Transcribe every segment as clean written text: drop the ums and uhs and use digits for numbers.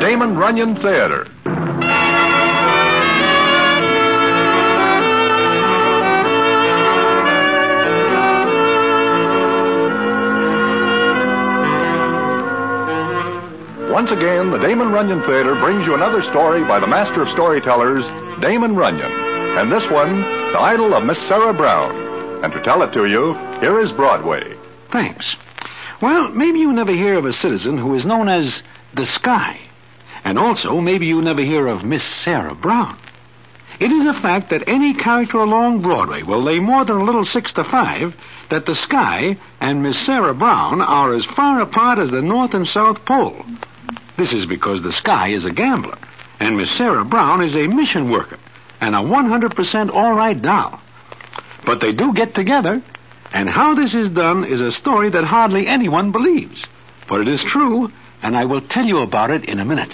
Damon Runyon Theater. Once again, the Damon Runyon Theater brings you another story by the master of storytellers, Damon Runyon. And this one, The Idol of Miss Sarah Brown. And to tell it to you, here is Broadway. Thanks. Well, maybe you never hear of a citizen who is known as the Sky. And also, maybe you never hear of Miss Sarah Brown. It is a fact that any character along Broadway will lay more than a little 6 to 5 that the Sky and Miss Sarah Brown are as far apart as the North and South Pole. This is because the Sky is a gambler, and Miss Sarah Brown is a mission worker, and a 100% all-right doll. But they do get together, and how this is done is a story that hardly anyone believes. But it is true, and I will tell you about it in a minute.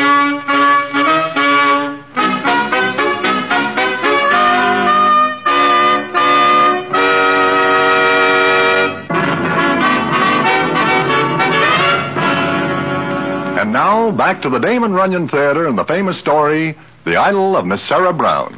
And now, back to the Damon Runyon Theater and the famous story, The Idol of Miss Sarah Brown.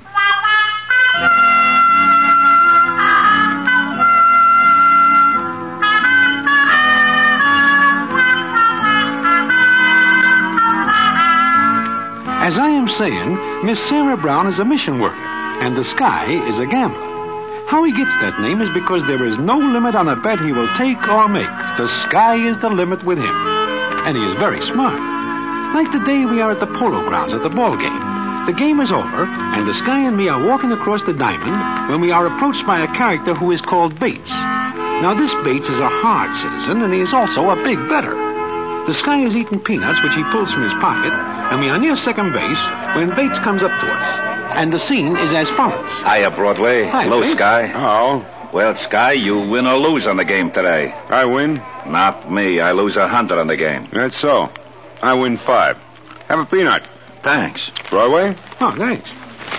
As I am saying, Miss Sarah Brown is a mission worker, and the Sky is a gambler. How he gets that name is because there is no limit on a bet he will take or make. The sky is the limit with him. And he is very smart. Like the day we are at the polo grounds at the ball game. The game is over, and the Sky and me are walking across the diamond when we are approached by a character who is called Bates. Now, this Bates is a hard citizen, and he is also a big bettor. The Sky is eating peanuts, which he pulls from his pocket, and we are near second base when Bates comes up to us. And the scene is as follows. Hiya, Broadway. Hi, hello, Bates. Sky. Oh, Well, Sky, you win or lose on the game today. I win? Not me. I lose 100 on the game. That's so. I win 5. Have a peanut. Thanks. Broadway? Oh, thanks.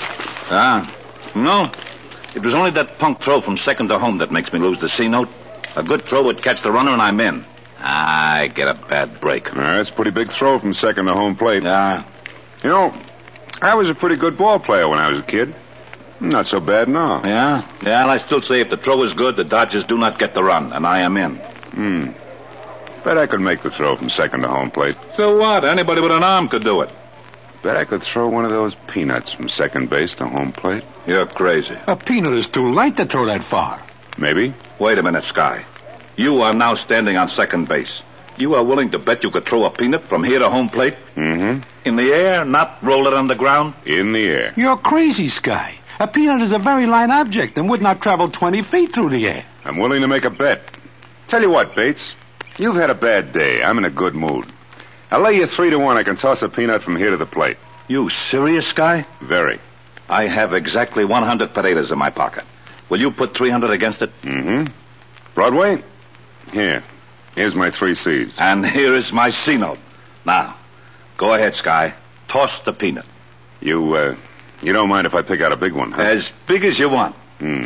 No. It was only that punk throw from second to home that makes me lose the C-note. A good throw would catch the runner and I'm in. I get a bad break. That's a pretty big throw from second to home plate. Yeah. You know, I was a pretty good ball player when I was a kid. Not so bad now. Yeah? Yeah, and I still say if the throw is good, the Dodgers do not get the run, and I am in. Bet I could make the throw from second to home plate. So what? Anybody with an arm could do it. Bet I could throw one of those peanuts from second base to home plate. You're crazy. A peanut is too light to throw that far. Maybe. Wait a minute, Sky. You are now standing on second base. You are willing to bet you could throw a peanut from here to home plate? Mm-hmm. In the air, not roll it on the ground? In the air. You're crazy, Sky. A peanut is a very light object and would not travel 20 feet through the air. I'm willing to make a bet. Tell you what, Bates. You've had a bad day. I'm in a good mood. I'll lay you 3 to 1 I can toss a peanut from here to the plate. You serious, Sky? Very. I have exactly 100 potatoes in my pocket. Will you put 300 against it? Mm-hmm. Broadway? Here's my 3 C's. And here is my C-note. Now, go ahead, Sky. Toss the peanut. You don't mind if I pick out a big one, huh? As big as you want.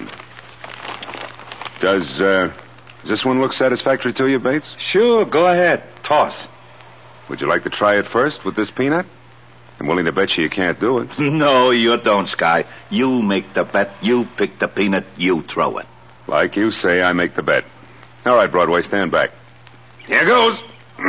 Does this one look satisfactory to you, Bates? Sure, go ahead. Toss. Would you like to try it first with this peanut? I'm willing to bet you can't do it. No, you don't, Sky. You make the bet. You pick the peanut. You throw it. Like you say, I make the bet. All right, Broadway, stand back. Here goes.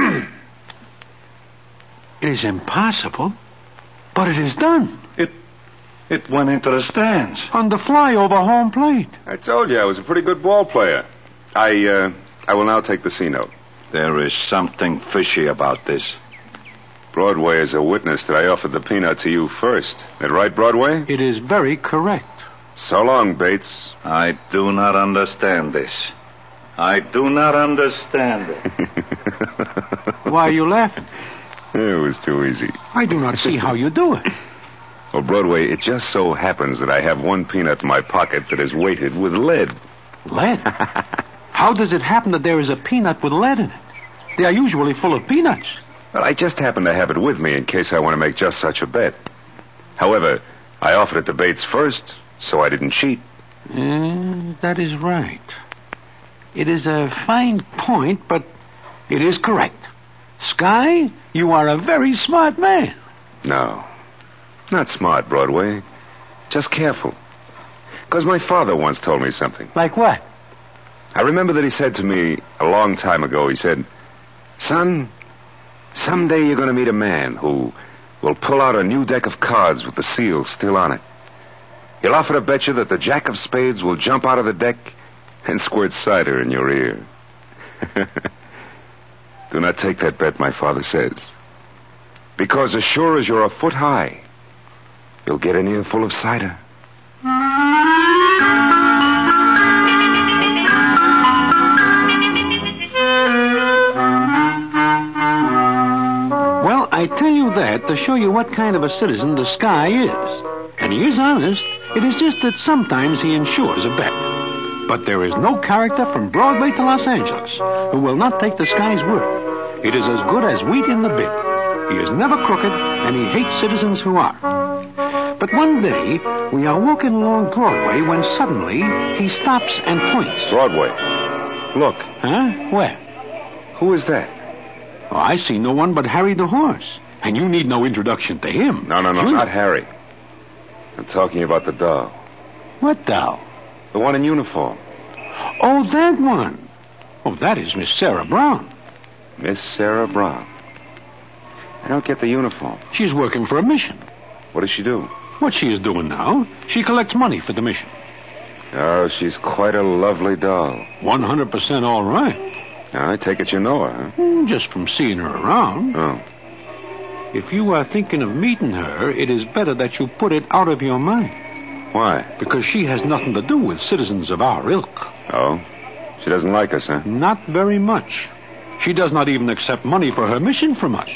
It is impossible, but it is done. It went into the stands. On the fly over home plate. I told you I was a pretty good ball player. I will now take the C-note. There is something fishy about this. Broadway is a witness that I offered the peanut to you first. That right, Broadway? It is very correct. So long, Bates. I do not understand this. I do not understand it. Why are you laughing? It was too easy. I do not see how you do it. Well, Broadway, it just so happens that I have one peanut in my pocket that is weighted with lead. Lead? How does it happen that there is a peanut with lead in it? They are usually full of peanuts. Well, I just happen to have it with me in case I want to make just such a bet. However, I offered it to Bates first, so I didn't cheat. That is right. It is a fine point, but it is correct. Sky, you are a very smart man. No. Not smart, Broadway. Just careful. Because my father once told me something. Like what? I remember that he said to me a long time ago, he said, "Son, someday you're going to meet a man who will pull out a new deck of cards with the seal still on it. He'll offer to bet you that the Jack of Spades will jump out of the deck and squirt cider in your ear." Do not take that bet, my father says. Because as sure as you're a foot high, you'll get an ear full of cider. Well, I tell you that to show you what kind of a citizen the Sky is. And he is honest. It is just that sometimes he insures a bet. But there is no character from Broadway to Los Angeles who will not take the Sky's word. It is as good as wheat in the bin. He is never crooked, and he hates citizens who are. But one day, we are walking along Broadway when suddenly he stops and points. Broadway. Look. Huh? Where? Who is that? Oh, I see no one but Harry the horse. And you need no introduction to him. No, not Harry. I'm talking about the doll. What doll? The one in uniform. Oh, that one. Oh, that is Miss Sarah Brown. Miss Sarah Brown. I don't get the uniform. She's working for a mission. What does she do? What she is doing now, she collects money for the mission. Oh, she's quite a lovely doll. 100% all right. I take it you know her, huh? Just from seeing her around. Oh. If you are thinking of meeting her, it is better that you put it out of your mind. Why? Because she has nothing to do with citizens of our ilk. Oh? She doesn't like us, huh? Not very much. She does not even accept money for her mission from us.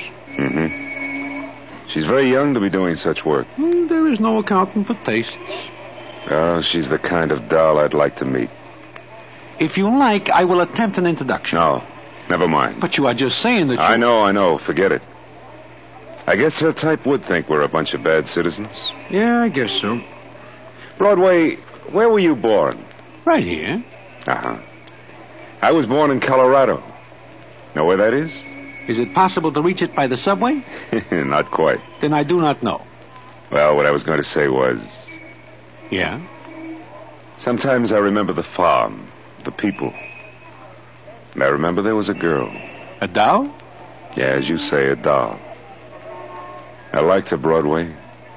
Mm-hmm. She's very young to be doing such work. There is no accounting for tastes. Oh, she's the kind of doll I'd like to meet. If you like, I will attempt an introduction. No, never mind. But you are just saying that you... I know. Forget it. I guess her type would think we're a bunch of bad citizens. Yeah, I guess so. Broadway, where were you born? Right here. Uh-huh. I was born in Colorado. Know where that is? Is it possible to reach it by the subway? Not quite. Then I do not know. Well, what I was going to say was... Yeah? Sometimes I remember the farm, the people. And I remember there was a girl. A doll? Yeah, as you say, a doll. I liked her, Broadway.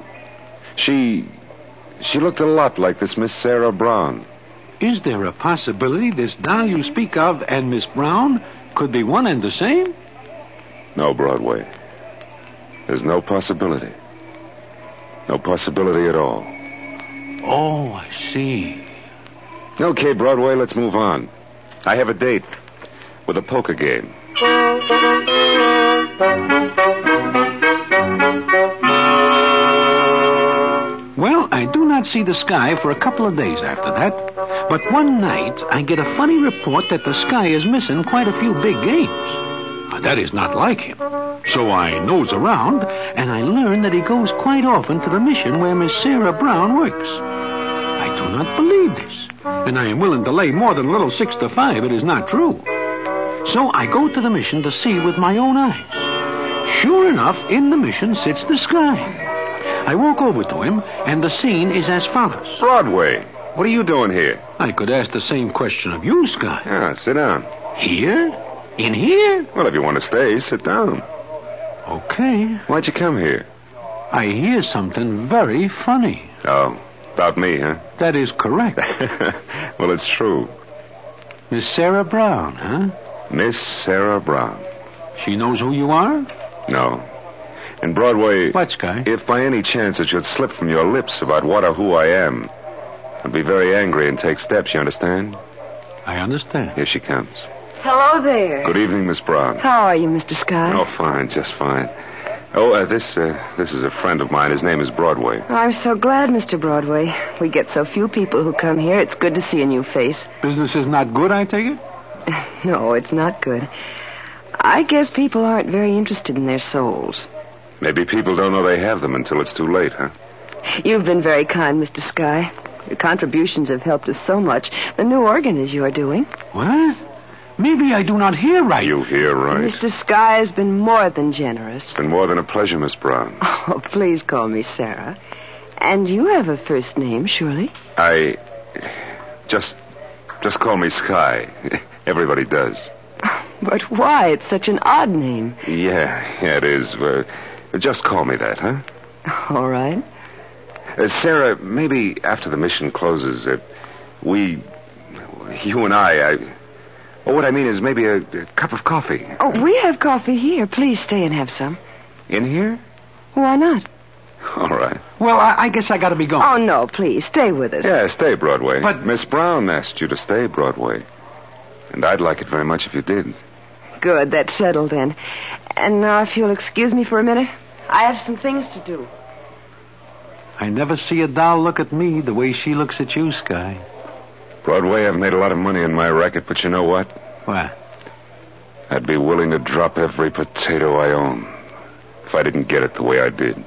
She looked a lot like this Miss Sarah Brown. Is there a possibility this doll you speak of and Miss Brown could be one and the same? No, Broadway. There's no possibility. No possibility at all. Oh, I see. Okay, Broadway, let's move on. I have a date with a poker game. Well, I do not see the Sky for a couple of days after that. But one night, I get a funny report that the Sky is missing quite a few big games. That is not like him. So I nose around, and I learn that he goes quite often to the mission where Miss Sarah Brown works. I do not believe this, and I am willing to lay more than a little 6 to 5 it is not true. So I go to the mission to see with my own eyes. Sure enough, in the mission sits the Sky. I walk over to him, and the scene is as follows. Broadway, what are you doing here? I could ask the same question of you, Sky. Yeah, sit down. Here? In here? Well, if you want to stay, sit down. Okay. Why'd you come here? I hear something very funny. Oh, about me, huh? That is correct. Well, it's true. Miss Sarah Brown, huh? Miss Sarah Brown. She knows who you are? No. And Broadway... What, Sky? If by any chance it should slip from your lips about what or who I am, I'd be very angry and take steps, you understand? I understand. Here she comes. Hello there. Good evening, Miss Brown. How are you, Mr. Sky? Oh, fine, just fine. Oh, this is a friend of mine. His name is Broadway. I'm so glad, Mr. Broadway. We get so few people who come here. It's good to see a new face. Business is not good, I take it? No, it's not good. I guess people aren't very interested in their souls. Maybe people don't know they have them until it's too late, huh? You've been very kind, Mr. Sky. Your contributions have helped us so much. The new organ is your doing. What? Maybe I do not hear right. You hear right. Mr. Sky has been more than generous. It's been more than a pleasure, Miss Brown. Oh, please call me Sarah. And you have a first name, surely? Just call me Sky. Everybody does. But why? It's such an odd name. Yeah, it is. Just call me that, huh? All right. Sarah, maybe after the mission closes, you and I, what I mean is maybe a cup of coffee. Oh, we have coffee here. Please stay and have some. In here? Why not? All right. Well, I guess I got to be going. Oh, no, please, stay with us. Yeah, stay, Broadway. But- Miss Brown asked you to stay, Broadway. And I'd like it very much if you did. Good, that's settled then. And now, if you'll excuse me for a minute, I have some things to do. I never see a doll look at me the way she looks at you, Sky. Broadway, I've made a lot of money in my racket, but you know what? What? I'd be willing to drop every potato I own if I didn't get it the way I did.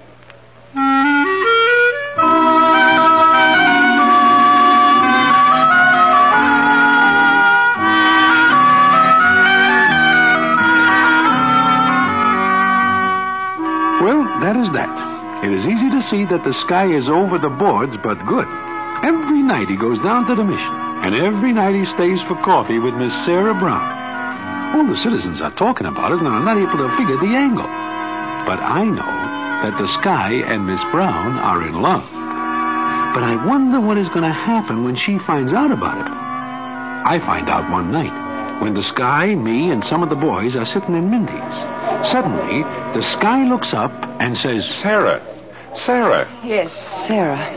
Well, that is that. It is easy to see that the Sky is over the boards, but good. Every night he goes down to the mission, and every night he stays for coffee with Miss Sarah Brown. All the citizens are talking about it and are not able to figure the angle. But I know that the Sky and Miss Brown are in love. But I wonder what is going to happen when she finds out about it. I find out one night when the Sky, me, and some of the boys are sitting in Mindy's. Suddenly, the Sky looks up and says, Sarah! Yes, Sarah.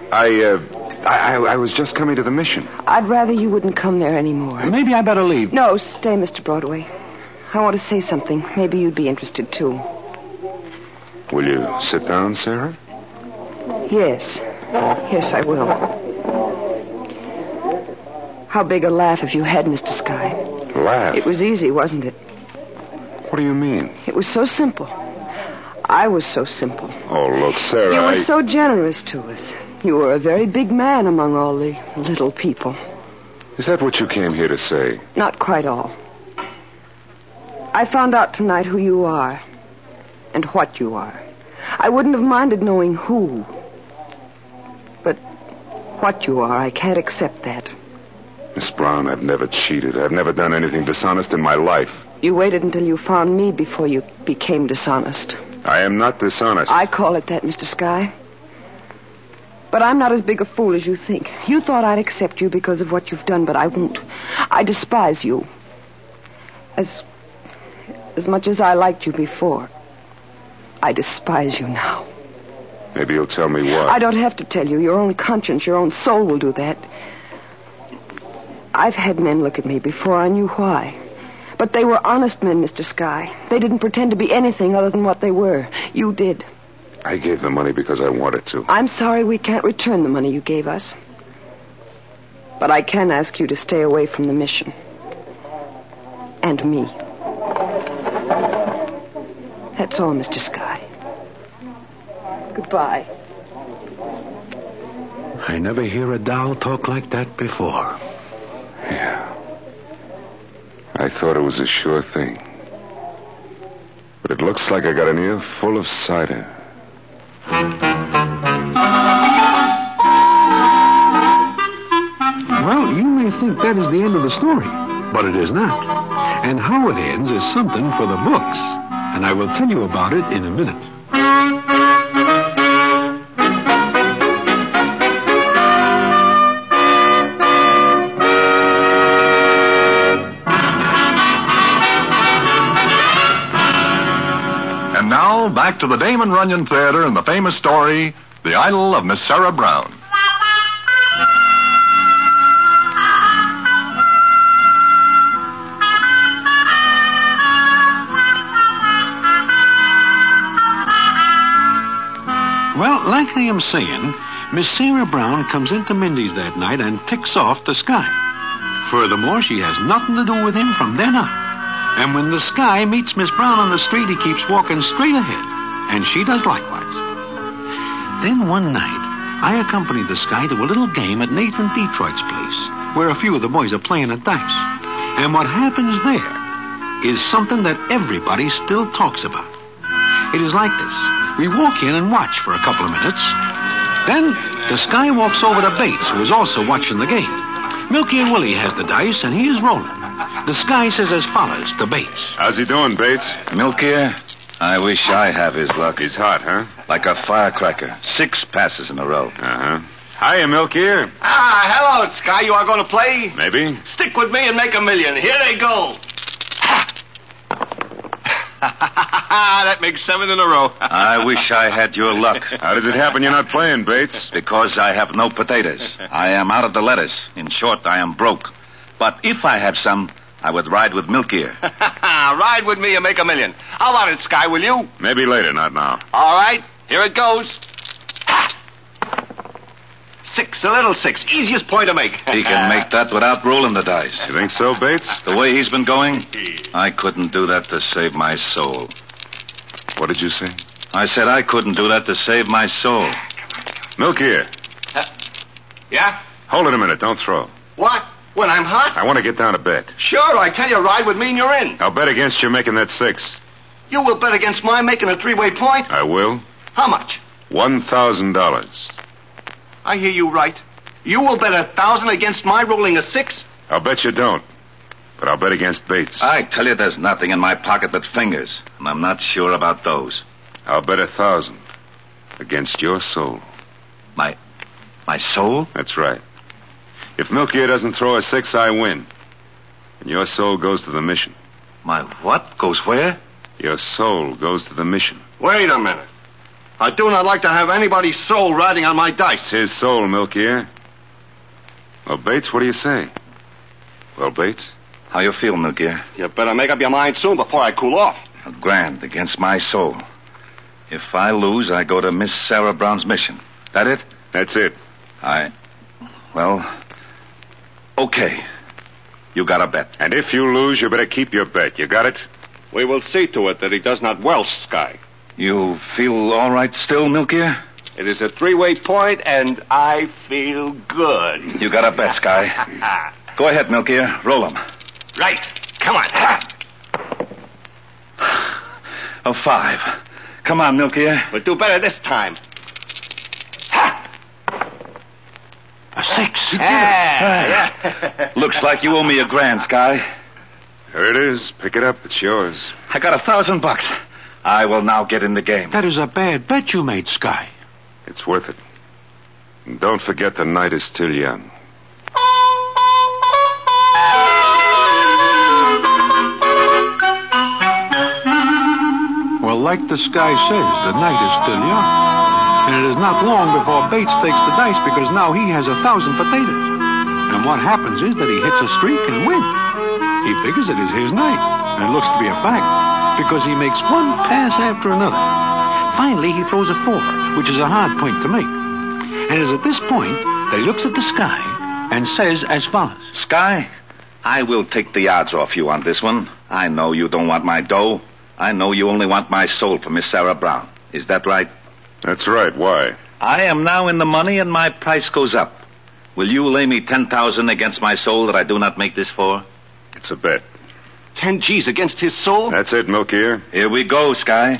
I was just coming to the mission. I'd rather you wouldn't come there anymore. Maybe I better leave. No, stay, Mr. Broadway. I want to say something. Maybe you'd be interested, too. Will you sit down, Sarah? Yes. Yes, I will. How big a laugh have you had, Mr. Sky? Laugh? It was easy, wasn't it? What do you mean? It was so simple. I was so simple. Oh, look, Sarah, You were so generous to us. You were a very big man among all the little people. Is that what you came here to say? Not quite all. I found out tonight who you are and what you are. I wouldn't have minded knowing who. But what you are, I can't accept that. Miss Brown, I've never cheated. I've never done anything dishonest in my life. You waited until you found me before you became dishonest. I am not dishonest. I call it that, Mr. Sky. But I'm not as big a fool as you think. You thought I'd accept you because of what you've done, but I won't. I despise you. As much as I liked you before, I despise you now. Maybe you'll tell me why. I don't have to tell you. Your own conscience, your own soul will do that. I've had men look at me before I knew why. But they were honest men, Mr. Sky. They didn't pretend to be anything other than what they were. You did. I gave the money because I wanted to. I'm sorry we can't return the money you gave us. But I can ask you to stay away from the mission. And me. That's all, Mr. Sky. Goodbye. I never hear a doll talk like that before. Yeah. I thought it was a sure thing. But it looks like I got an ear full of cider. Well, you may think that is the end of the story, but it is not. And how it ends is something for the books. And I will tell you about it in a minute. And now, back to the Damon Runyon Theater and the famous story, The Idol of Miss Sarah Brown. Well, like I am saying, Miss Sarah Brown comes into Mindy's that night and ticks off the Sky. Furthermore, she has nothing to do with him from then on. And when the Sky meets Miss Brown on the street, he keeps walking straight ahead. And she does likewise. Then one night, I accompanied the Sky to a little game at Nathan Detroit's place, where a few of the boys are playing at dice. And what happens there is something that everybody still talks about. It is like this. We walk in and watch for a couple of minutes. Then the Sky walks over to Bates, who is also watching the game. Milky and Willie has the dice, and he is rolling. The Sky says as follows to Bates. How's he doing, Bates? Milky, I wish I have his luck. He's hot, huh? Like a firecracker. 6 passes in a row. Uh-huh. Hiya, Milky. Hello, Sky. You are going to play? Maybe. Stick with me and make $1 million. Here they go. That makes 7 in a row. I wish I had your luck. How does it happen you're not playing, Bates? Because I have no potatoes. I am out of the lettuce. In short, I am broke. But if I had some, I would ride with Milky. Ride with me and make $1 million. How about it, Sky, will you? Maybe later, not now. All right. Here it goes. 6, a little 6. Easiest point to make. He can make that without rolling the dice. You think so, Bates? The way he's been going, I couldn't do that to save my soul. What did you say? I said I couldn't do that to save my soul. Milky. Yeah? Hold it a minute. Don't throw. What? When I'm hot? I want to get down to bet. Sure, I tell you, ride with me and you're in. I'll bet against you making that 6. You will bet against my making a 3-way point? I will. How much? $1,000. I hear you right. You will bet 1,000 against my rolling a 6? I'll bet you don't. But I'll bet against Bates. I tell you, there's nothing in my pocket but fingers. And I'm not sure about those. I'll bet 1,000 against your soul. My soul? That's right. If Milky doesn't throw a 6, I win. And your soul goes to the mission. My what goes where? Your soul goes to the mission. Wait a minute. I do not like to have anybody's soul riding on my dice. It's his soul, Milky. Well, Bates, what do you say? Well, Bates? How you feel, Milky? You better make up your mind soon before I cool off. $1,000 against my soul. If I lose, I go to Miss Sarah Brown's mission. That it? That's it. Well, okay. You got a bet. And if you lose, you better keep your bet. You got it? We will see to it that he does not welch, Sky. You feel all right still, Milky? It is a 3-way point, and I feel good. You got a bet, Sky. Go ahead, Milky. Roll 'em. Right. Come on. A 5. Come on, Milky. We'll do better this time. A 6. Yeah. Looks like you owe me $1,000, Sky. Here it is. Pick it up. It's yours. I got $1,000. I will now get in the game. That is a bad bet you made, Sky. It's worth it. And don't forget the night is still young. Well, like the Sky says, the night is still young. And it is not long before Bates takes the dice because now he has 1,000 potatoes. And what happens is that he hits a streak and wins. He figures it is his night. And it looks to be a fact because he makes one pass after another. Finally, he throws a 4, which is a hard point to make. And it is at this point that he looks at the Sky and says as follows. Sky, I will take the odds off you on this one. I know you don't want my dough. I know you only want my soul for Miss Sarah Brown. Is that right? That's right. Why? I am now in the money and my price goes up. Will you lay me 10,000 against my soul that I do not make this for? It's a bet. 10 G's against his soul? That's it, Milky. Here we go, Sky.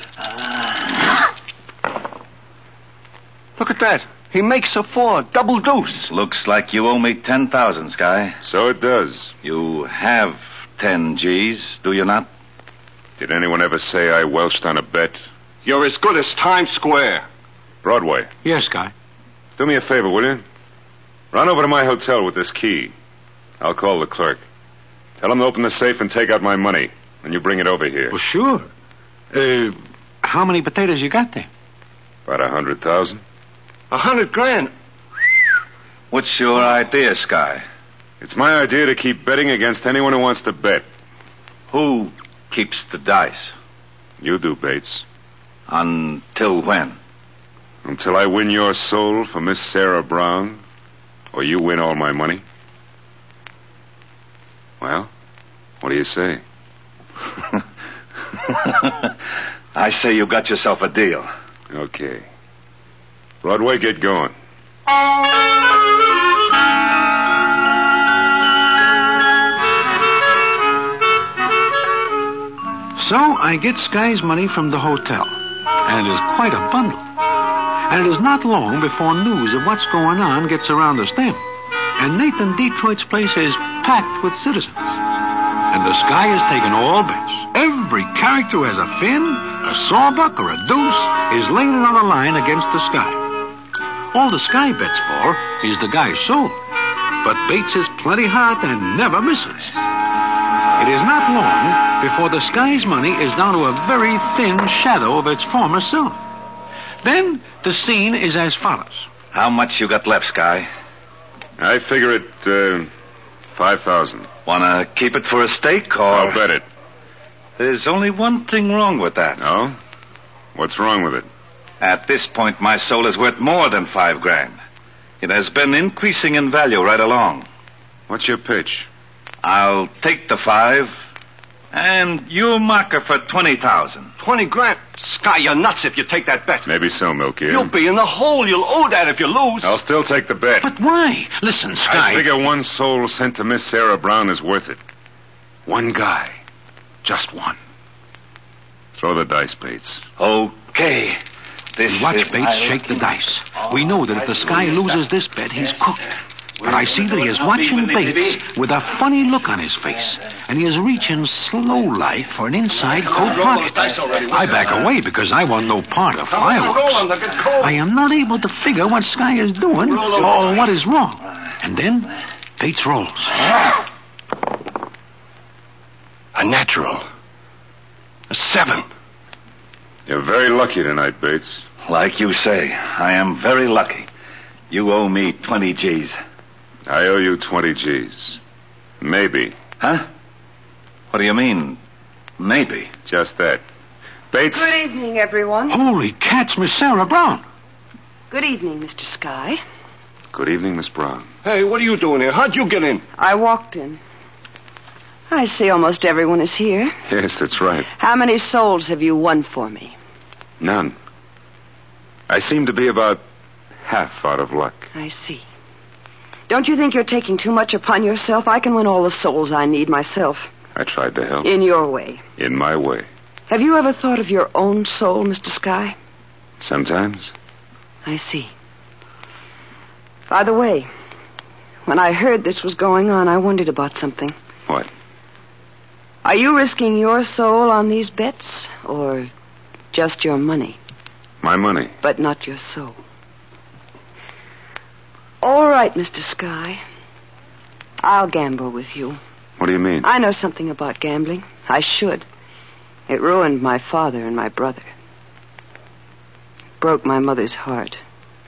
Look at that. He makes a 4, double deuce. Looks like you owe me 10,000, Sky. So it does. You have 10 G's, do you not? Did anyone ever say I welched on a bet? You're as good as Times Square. Broadway, Yes, Sky. do me a favor, will you? Run over to my hotel with this key. I'll call the clerk. Tell him to open the safe and take out my money. And you bring it over here. Well, sure. How many potatoes you got there? About 100,000. 100 grand. What's your idea, Sky? It's my idea to keep betting against anyone who wants to bet. Who keeps the dice? You do, Bates. Until when? Until I win your soul for Miss Sarah Brown, or you win all my money. Well, what do you say? I say you got yourself a deal. Okay. Broadway, get going. So I get Sky's money from the hotel, and it is quite a bundle. And it is not long before news of what's going on gets around us then. And Nathan Detroit's place is packed with citizens. And the Sky has taken all bets. Every character who has a fin, a sawbuck, or a deuce is laying it on the line against the Sky. All the Sky bets for is the guy's soul. But Bates is plenty hot and never misses. It is not long before the Sky's money is down to a very thin shadow of its former self. Then the scene is as follows. How much you got left, Sky? I figure it, 5,000. Wanna keep it for a stake, or... I'll bet it. There's only one thing wrong with that. No? What's wrong with it? At this point, my soul is worth more than $5,000. It has been increasing in value right along. What's your pitch? I'll take the 5, and you mark her for 20,000. 20 grand? Sky, you're nuts if you take that bet. Maybe so, Milky. You'll be in the hole. You'll owe that if you lose. I'll still take the bet. But why? Listen, Sky. I figure one soul sent to Miss Sarah Brown is worth it. One guy. Just one. Throw the dice, Bates. Okay. This Watch is Bates shake the dice. We know that if the Sky loses this bet, he's cooked. But I see that he is watching Bates with a funny look on his face, and he is reaching slow-like for an inside coat pocket. I back away because I want no part of fireworks. I am not able to figure what Sky is doing or what is wrong. And then Bates rolls. A natural. A 7. You're very lucky tonight, Bates. Like you say, I am very lucky. You owe me 20 G's. I owe you 20 G's. Maybe. Huh? What do you mean, maybe? Just that. Bates... Good evening, everyone. Holy cats, Miss Sarah Brown. Good evening, Mr. Sky. Good evening, Miss Brown. Hey, what are you doing here? How'd you get in? I walked in. I see almost everyone is here. Yes, that's right. How many souls have you won for me? None. I seem to be about half out of luck. I see. Don't you think you're taking too much upon yourself? I can win all the souls I need myself. I tried to help. In your way. In my way. Have you ever thought of your own soul, Mr. Sky? Sometimes. I see. By the way, when I heard this was going on, I wondered about something. What? Are you risking your soul on these bets, or just your money? My money. But not your soul. All right, Mr. Sky. I'll gamble with you. What do you mean? I know something about gambling. I should. It ruined my father and my brother. Broke my mother's heart.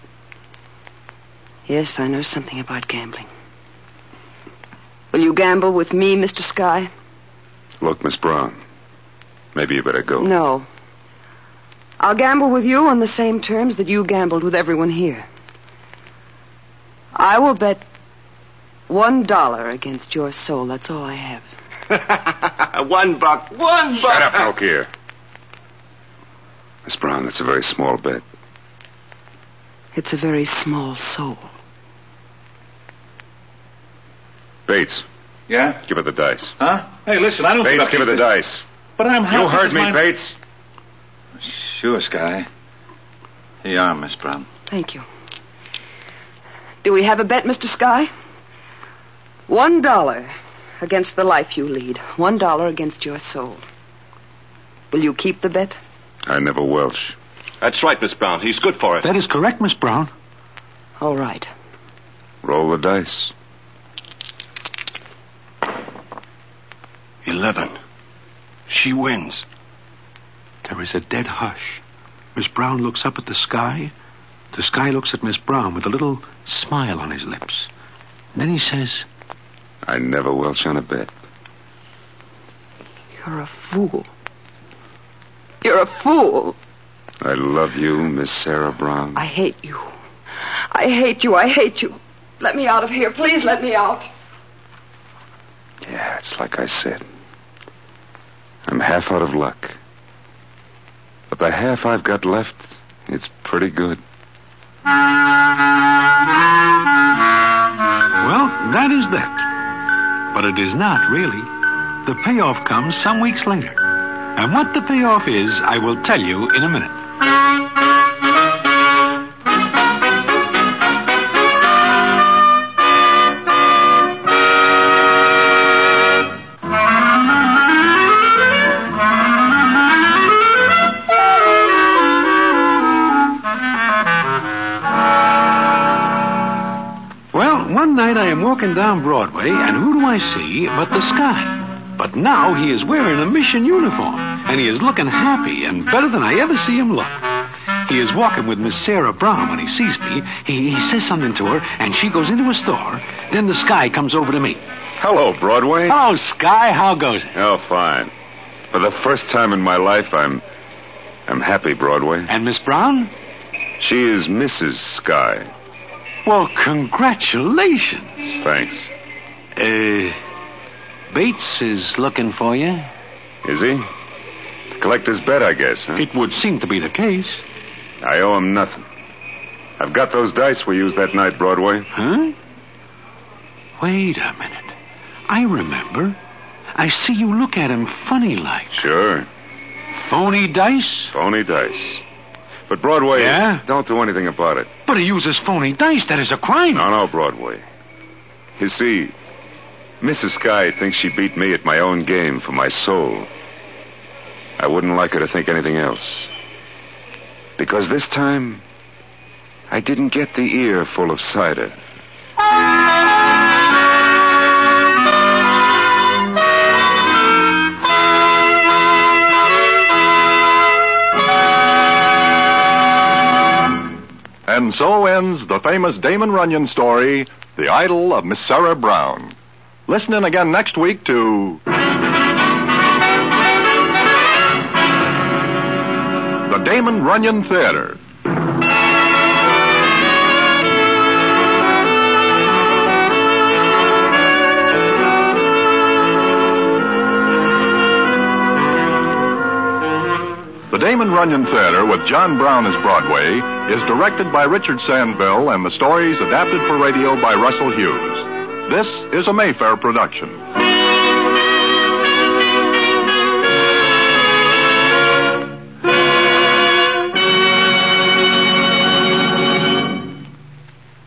Yes, I know something about gambling. Will you gamble with me, Mr. Sky? Look, Miss Brown, maybe you better go. No. I'll gamble with you on the same terms that you gambled with everyone here. I will bet $1 against your soul. That's all I have. $1. $1. Shut up, look here. Miss Brown, that's a very small bet. It's a very small soul. Bates, Yeah? give her the dice. Huh? Hey, listen, I don't... Bates, give her the dice. But I'm... You heard me, Bates. Sure, Sky. Here you are, Miss Brown. Thank you. Do we have a bet, Mr. Sky? $1 against the life you lead. $1 against your soul. Will you keep the bet? I never welch. That's right, Miss Brown. He's good for it. That is correct, Miss Brown. All right. Roll the dice. 11. She wins. There is a dead hush. Miss Brown looks up at the Sky. The Sky looks at Miss Brown with a little smile on his lips. And then he says, I never welch on a bet. You're a fool. You're a fool. I love you, Miss Sarah Brown. I hate you. I hate you. I hate you. Let me out of here. Please let me out. Yeah, it's like I said. I'm half out of luck. But the half I've got left, it's pretty good. well, that is that. But it is not, really. The payoff comes some weeks later. And what the payoff is, I will tell you in a minute. One night I am walking down Broadway, and who do I see but the Sky? But now he is wearing a mission uniform, and he is looking happy and better than I ever see him look. He is walking with Miss Sarah Brown. When he sees me, he says something to her, and she goes into a store. Then the Sky comes over to me. Hello, Broadway. Oh, Sky, how goes it? Oh, fine. For the first time in my life, I'm happy, Broadway. And Miss Brown? She is Mrs. Sky. Well, congratulations. Thanks. Bates is looking for you. Is he? The collector's bet, I guess, huh? It would seem to be the case. I owe him nothing. I've got those dice we used that night, Broadway. Huh? Wait a minute. I remember. I see you look at him funny like. Sure. Phony dice? Phony dice. But Broadway, Yeah? Don't do anything about it. But he uses phony dice. That is a crime. No, Broadway. You see, Mrs. Sky thinks she beat me at my own game for my soul. I wouldn't like her to think anything else. Because this time, I didn't get the ear full of cider. And so ends the famous Damon Runyon story, The Idol of Miss Sarah Brown. Listen in again next week to the Damon Runyon Theater. The Damon Runyon Theater with John Brown as Broadway is directed by Richard Sandville and the stories adapted for radio by Russell Hughes. This is a Mayfair production.